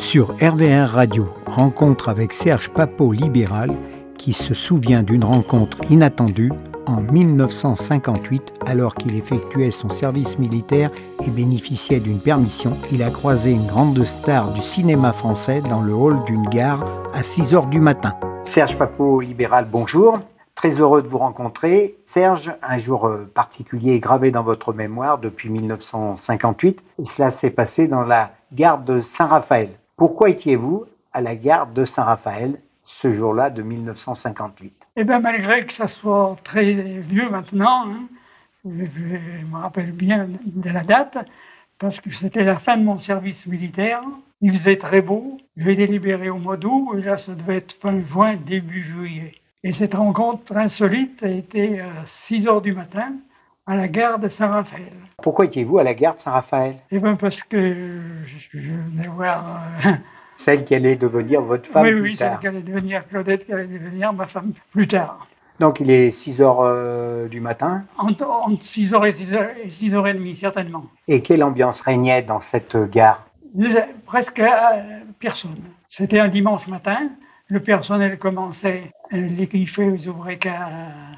Sur RVR Radio, rencontre avec Serge Papot, libéral, qui se souvient d'une rencontre inattendue en 1958, alors qu'il effectuait son service militaire et bénéficiait d'une permission. Il a croisé une grande star du cinéma français dans le hall d'une gare à 6h du matin. Serge Papot, libéral, bonjour. Très heureux de vous rencontrer. Serge, un jour particulier est gravé dans votre mémoire depuis 1958. Et cela s'est passé dans la gare de Saint-Raphaël. Pourquoi étiez-vous à la gare de Saint-Raphaël ce jour-là de 1958 ? Eh bien, malgré que ça soit très vieux maintenant, je me rappelle bien de la date, parce que c'était la fin de mon service militaire. Il faisait très beau. J'ai été libéré au mois d'août, et là, ça devait être fin juin, début juillet. Et cette rencontre insolite a été à 6h du matin à la gare de Saint-Raphaël. Pourquoi étiez-vous à la gare de Saint-Raphaël ? Eh bien, parce que je venais voir... Celle qui allait devenir votre femme plus tard. Celle qui allait devenir Claudette, qui allait devenir ma femme plus tard. Donc il est 6h du matin ? Entre 6h et 6h30, certainement. Et quelle ambiance régnait dans cette gare ? Presque personne. C'était un dimanche matin. Le personnel commençait, les guichets ouvraient qu'à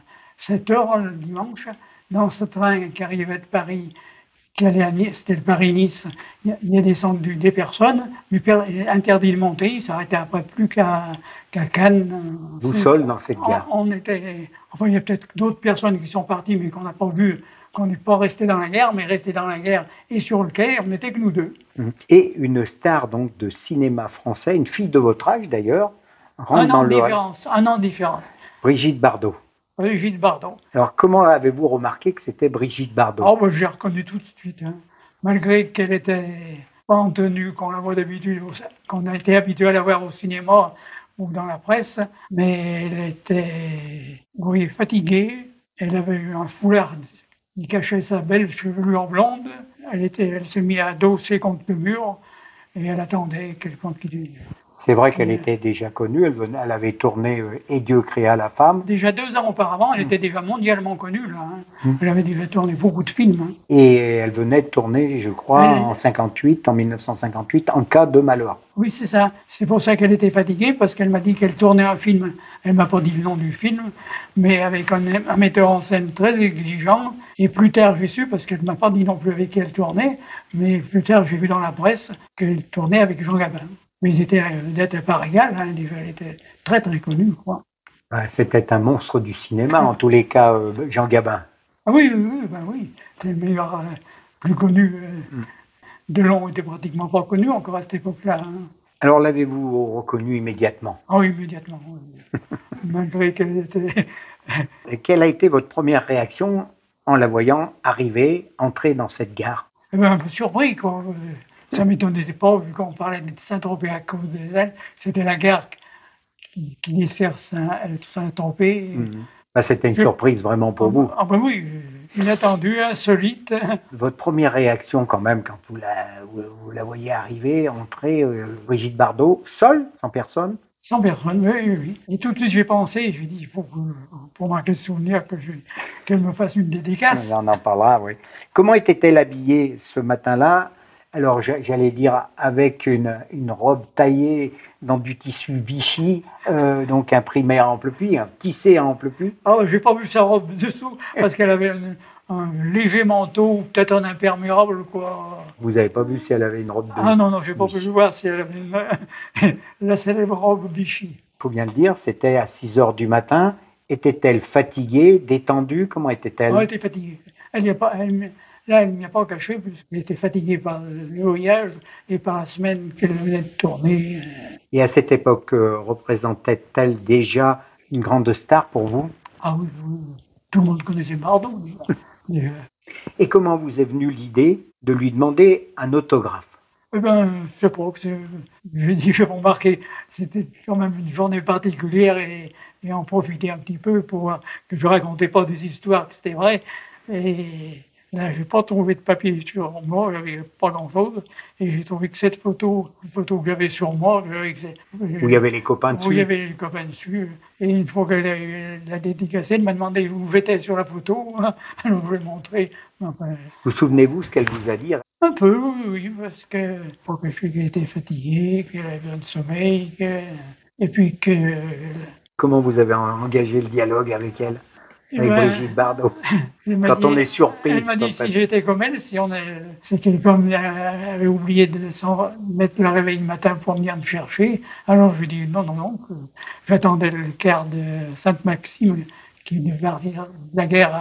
7h le dimanche. Dans ce train qui arrivait de Paris, qui allait à Nice, c'était le Paris-Nice, il y a descendu des personnes, interdit de monter, il s'arrêtait après plus qu'à Cannes. Vous seul dans cette gare ? Il y a peut-être d'autres personnes qui sont parties, mais qu'on n'a pas vu, qu'on n'est pas resté dans la gare, mais resté dans la gare et sur le quai, on n'était que nous deux. Et une star donc de cinéma français, une fille de votre âge d'ailleurs, rentre dans le hall. Un an de différence. Brigitte Bardot. Brigitte Bardot. Alors, comment avez-vous remarqué que c'était Brigitte Bardot ? Oh, je l'ai reconnue tout de suite. Malgré qu'elle était pas en tenue, qu'on la voit d'habitude, qu'on a été habitué à la voir au cinéma ou dans la presse, mais elle était, fatiguée. Elle avait eu un foulard qui cachait sa belle chevelure blonde. Elle s'est mise à dosser contre le mur et elle attendait quelqu'un qui... C'est vrai qu'elle était déjà connue, elle avait tourné Et Dieu créa la femme. Déjà 2 ans auparavant, elle était déjà mondialement connue. Elle avait déjà tourné beaucoup de films. Et elle venait de tourner, je crois, en 1958, En cas de malheur. Oui, c'est ça. C'est pour ça qu'elle était fatiguée, parce qu'elle m'a dit qu'elle tournait un film. Elle m'a pas dit le nom du film, mais avec un metteur en scène très exigeant. Et plus tard, j'ai su, parce qu'elle m'a pas dit non plus avec qui elle tournait, mais plus tard, j'ai vu dans la presse qu'elle tournait avec Jean Gabin. Mais ils étaient à part égale, elle était très très connue, quoi. C'était un monstre du cinéma, en tous les cas, Jean Gabin. Ah oui. C'est le meilleur, plus connu. Delon était pratiquement pas connu encore à cette époque-là. Alors l'avez-vous reconnu immédiatement ? Ah oui, immédiatement, oui. Malgré qu'elle était... Et quelle a été votre première réaction en la voyant entrer dans cette gare ? Eh bien, un peu surpris, quoi. Ça ne m'étonnait pas, vu qu'on parlait de Saint-Tropez à cause des ailes. C'était la gare qui dessert Saint-Tropez. C'était une surprise vraiment pour vous. Ah ben oui, inattendue, insolite. Votre première réaction quand même, quand vous la voyez arriver, entrer, Brigitte Bardot, seule, sans personne ? Sans personne, oui. Et tout de suite, j'ai pensé, je lui ai dit, il faut pour marquer le souvenir qu'elle me fasse une dédicace. On en parlera, oui. Comment était-elle habillée ce matin-là ? Alors, j'allais dire avec une robe taillée dans du tissu Vichy, donc imprimé à ample pli, tissé à ample pli. Ah, j'ai pas vu sa robe dessous, parce qu'elle avait un léger manteau, peut-être un imperméable, quoi. Vous avez pas vu si elle avait une robe de... Ah non, j'ai pas pu voir si elle avait la célèbre robe Vichy. Il faut bien le dire, c'était à 6h du matin. Était-elle fatiguée, détendue ? Comment était-elle ? Elle était fatiguée. Elle ne m'y a pas caché, puisqu'elle était fatiguée par le voyage et par la semaine qu'elle venait de tourner. Et à cette époque, représentait-elle déjà une grande star pour vous ? Ah oui, tout le monde connaissait Bardot. Et comment vous est venue l'idée de lui demander un autographe ? Eh bien, je sais pas, j'ai remarqué, c'était quand même une journée particulière et en profiter un petit peu pour que je racontais pas des histoires, c'était vrai. Et Là, j'ai pas trouvé de papier sur moi, j'avais pas grand-chose, et j'ai trouvé que cette photo, une photo que j'avais sur moi, Où il y avait les copains où il y dessus. avait les copains dessus, et une fois qu'elle l'a dédicacée, elle m'a demandé où j'étais sur la photo, alors je lui ai montré, enfin, Vous souvenez-vous ce qu'elle vous a dit? un peu, oui, oui, parce que, pour que je suis qu'elle était fatiguée, qu'elle avait besoin de sommeil, et puis que, Comment vous avez engagé le dialogue avec elle, eh avec ben, Brigitte Bardot? elle m'a Quand dit, on est elle surpris, m'a dit en si fait. j'étais comme elle, c'est qu'elle comme avait oublié de mettre le réveil le matin pour venir me chercher. Alors je lui ai dit non, non, non, que j'attendais le quart de Sainte-Maxime qui devait partir de la guerre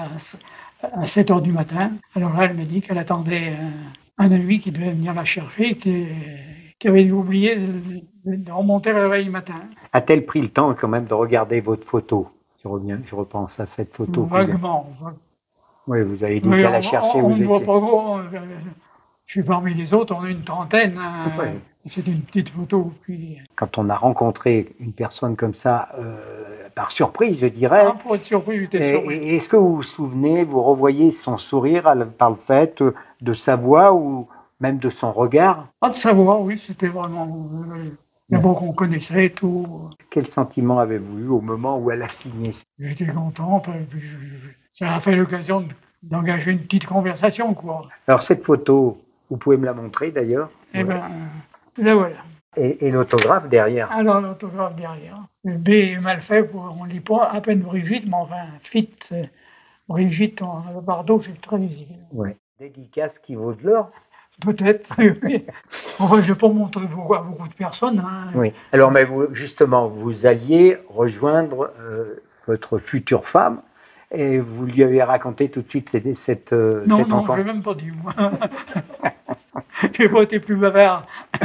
à 7 heures du matin. Alors là, elle m'a dit qu'elle attendait un ami qui devait venir la chercher, qui avait oublié de remonter le réveil le matin. A-t-elle pris le temps quand même de regarder votre photo? Je repense à cette photo. Vaguement. Oui, vous avez dit Mais qu'elle a cherché, on vous ne voit étiez. pas gros. Je suis parmi les autres, on est une trentaine. Ouais. C'est une petite photo. Puis, Quand on a rencontré une personne comme ça, par surprise, je dirais, pour être surpris, j'étais surpris. est-ce que vous vous souvenez, vous revoyez son sourire par le fait de sa voix ou même de son regard? Pas de savoir, oui, c'était vraiment d'abord qu'on connaissait et tout. Quel sentiment avez-vous eu au moment où elle a signé? J'étais content. Puis ça a fait l'occasion d'engager une petite conversation, quoi. Alors cette photo, vous pouvez me la montrer d'ailleurs? Et ben, là voilà. Et l'autographe derrière? Alors l'autographe derrière. Le B est mal fait, on ne lit pas à peine Brigitte, mais enfin, fit, Brigitte en Bardot, c'est très lisible. Ouais. Dédicace qui vaut de l'or? Peut-être, oui. Enfin, je n'ai pas montré beaucoup à beaucoup de personnes. Hein. Oui. Alors, mais vous, justement, vous alliez rejoindre votre future femme et vous lui avez raconté tout de suite cette Non, non, rencontre. je n'ai même pas dit, moi. Je n'ai pas été plus bavard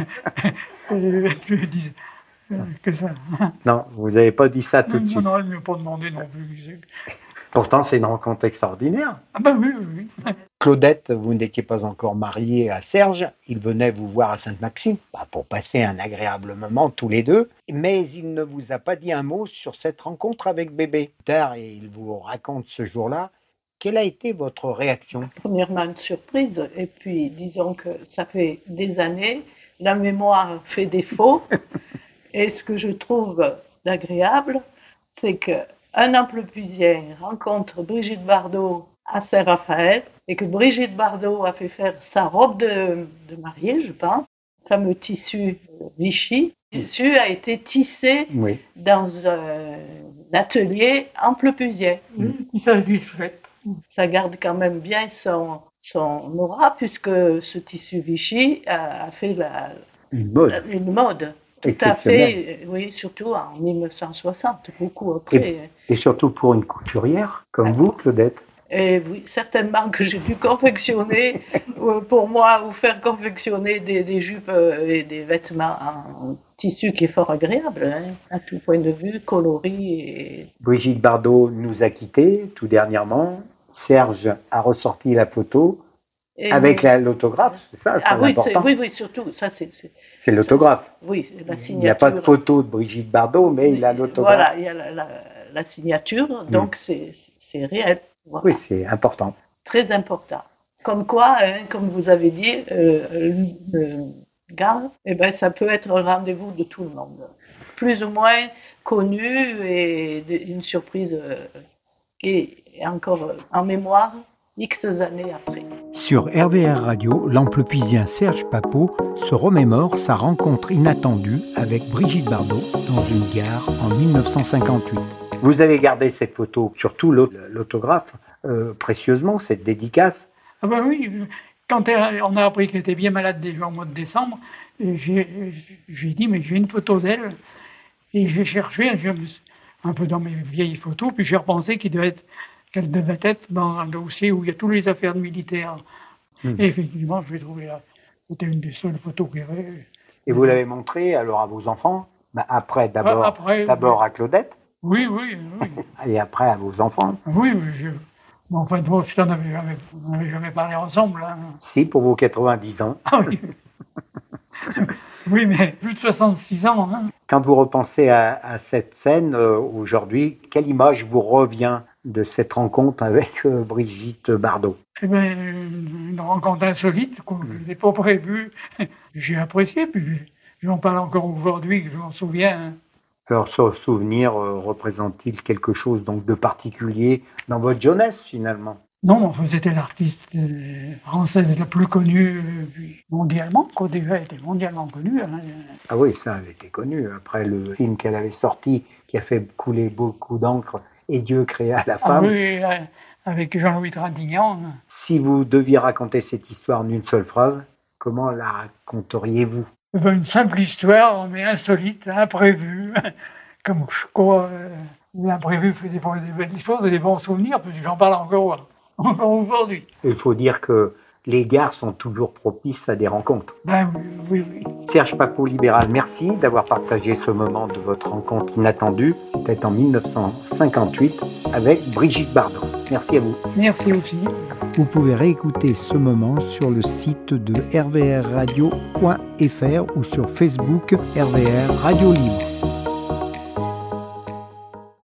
plus que ça. Non, vous n'avez pas dit ça tout de Non, suite. non, elle ne m'a pas demandé non plus. Pourtant, c'est une rencontre extraordinaire. Ah ben oui, oui, oui. Claudette, vous n'étiez pas encore mariée à Serge. Il venait vous voir à Sainte-Maxime pour passer un agréable moment tous les deux. Mais il ne vous a pas dit un mot sur cette rencontre avec bébé. Tard, et il vous raconte ce jour-là. Quelle a été votre réaction? Premièrement, une surprise. Et puis, disons que ça fait des années, la mémoire fait défaut. Et ce que je trouve agréable, c'est qu'un an plus tard, rencontre Brigitte Bardot à Saint-Raphaël et que Brigitte Bardot a fait faire sa robe de mariée, je pense, fameux tissu Vichy. Le tissu a été tissé dans un atelier en Pleupuzier. Ça se dit chouette. Ça garde quand même bien son aura puisque ce tissu Vichy a fait une mode. Tout à fait, oui, surtout en 1960, beaucoup après. Et surtout pour une couturière comme vous, Claudette. Et oui, certainement que j'ai dû confectionner pour moi ou faire confectionner des jupes et des vêtements en tissu qui est fort agréable, hein, à tout point de vue, coloris. Et... Brigitte Bardot nous a quittés tout dernièrement. Serge a ressorti la photo avec l'autographe, c'est ça, c'est important. Oui, surtout, ça c'est l'autographe. Oui, la signature. Il n'y a pas de photo de Brigitte Bardot, mais il a l'autographe. Voilà, il y a la signature, donc c'est réel. Voilà. Oui, c'est important. Très important. Comme quoi, hein, comme vous avez dit, le gars, eh ben, ça peut être un rendez-vous de tout le monde. Plus ou moins connu et une surprise qui est encore en mémoire X années après. Sur RVR Radio, l'Amplepuisien Serge Papot se remémore sa rencontre inattendue avec Brigitte Bardot dans une gare en 1958. Vous avez gardé cette photo, surtout l'autographe, précieusement, cette dédicace? Ah ben oui, quand on a appris qu'elle était bien malade déjà au mois de décembre, j'ai dit, mais j'ai une photo d'elle. Et j'ai cherché un peu dans mes vieilles photos, puis j'ai repensé qu'elle devait être dans un dossier où il y a toutes les affaires militaires. Et effectivement, je l'ai trouvé là. C'était une des seules photos qu'il y avait. Et vous l'avez montrée alors à vos enfants? Après, d'abord à Claudette? Oui. Et après à vos enfants? Oui. Mais en fin de compte, on n'avait jamais parlé ensemble. Hein. Si, pour vos 90 ans. Ah oui. Oui, mais plus de 66 ans. Hein. Quand vous repensez à cette scène aujourd'hui, quelle image vous revient de cette rencontre avec Brigitte Bardot? Eh bien, une rencontre insolite que je n'avais pas prévue. J'ai apprécié, puis j'en parle encore aujourd'hui, je m'en souviens. Hein. Alors, ce souvenir représente-t-il quelque chose donc de particulier dans votre jeunesse finalement? Non, enfin, c'était l'artiste française la plus connue mondialement, quoi, déjà était mondialement connue. Hein. Ah oui, ça avait été connu. Après le film qu'elle avait sorti, qui a fait couler beaucoup d'encre, Et Dieu créa la Ah femme. oui, avec Jean-Louis Trintignant. Si vous deviez raconter cette histoire en une seule phrase, comment la raconteriez-vous? Une simple histoire, mais insolite, imprévue. Comme je crois, l'imprévu fait des belles choses et des bons souvenirs, parce que j'en parle encore aujourd'hui. Il faut dire que les gares sont toujours propices à des rencontres. Ben oui, oui. Serge Papot Libéral, merci d'avoir partagé ce moment de votre rencontre inattendue. C'était en 1958 avec Brigitte Bardot. Merci à vous. Merci aussi. Vous pouvez réécouter ce moment sur le site de rvrradio.fr ou sur Facebook RVR Radio Libre.